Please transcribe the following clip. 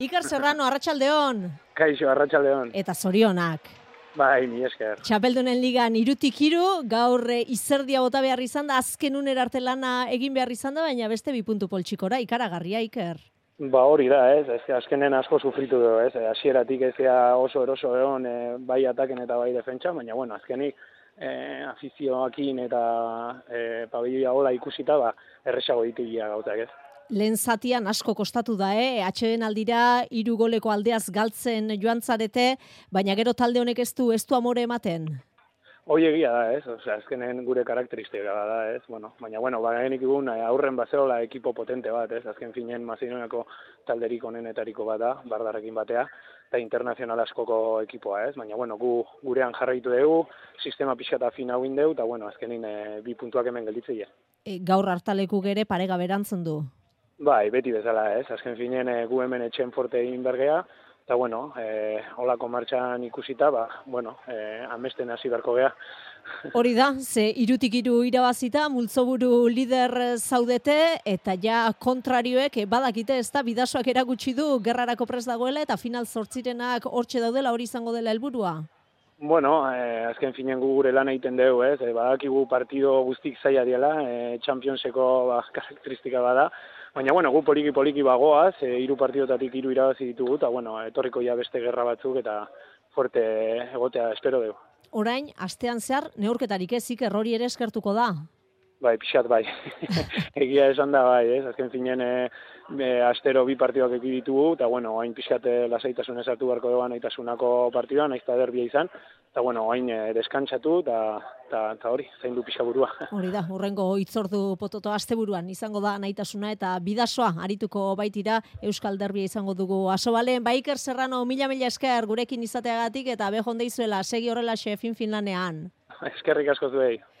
Iker Serrano, arratsaldeon. Kaixo, arratsaldeon. Eta zorionak. Bai, mi esker. Txapeldunen ligan 3-3, gaur izerdia bota behar izan da, azken unera arte lana egin behar izan da, baina beste 2 puntu poltsikora, ikaragarria, Iker. Ba hori da, azkenen asko sufritu du, hasieratik ez oso eroso egon, bai ataken eta bai defentsa, baina bueno, azkenik afizioakin eta pabilioa gola ikusita, erresago ditugia gautak, ez. Lehen zatian asko kostatu da, atxeden aldira 3 goleko aldeaz galtzen joan zarete, baina gero talde honek ez du amore ematen. Hoi egia da, azkenen gure karakteristika da, baina bagenik egun aurren bazerola ekipo potente bat, azken finen Mazedoniako talderik onenetariko bat da, Bardarrekin batea, eta internazional askoko ekipoa, baina gu gurean jarraitu dugu, sistema pixka fin hauin dugu, eta azkenin 2 puntuak hemen gelditzea. Gaur hartaleku gere parega berantzen du. Bai, beti bezala, azken finen gu hemen etxen forte egin bergea, eta holako martxan ikusita, amesten hasi beharko gea. Hori da, ze 3-3 irabazita, multzoburu lider zaudete, eta ja kontrarioek badakite ez da, bidasoak erakutsi du, gerrarako prest dagoela, eta final 8renak hortxe daudela, hori izango dela helburua. Azken finen gure lan egiten dugu, badakigu partido guztik zaila diela, Championseko karakteristika bada, baina gu poliki bagoaz, 3 partidotatik 3 irabazi ditugu, eta etorriko ja beste gerra batzuk eta fuerte egotea espero dugu. Orain, astean zehar, neurketarik ez, Iker, hori ere eskertuko da? Bai, pixat bai. Egia esan da bai, azken finen astero 2 partidoak eki ditugu, eta hain pixat lasaitasunez hartu beharko dugu naitasunako partidua, nahiz eta derbia izan, eta hain deskantzatu, eta hori, zaindu pixa burua. Hori da, hurrengo hitzordu pototo asteburuan izango da nahitasuna, eta bidasoa arituko baitira Euskal Derbia izango dugu. Asobalen, Iker Serrano, mila esker gurekin izateagatik, eta behon deizuela, segi horrela fin lanean. Eskerrik asko zuei.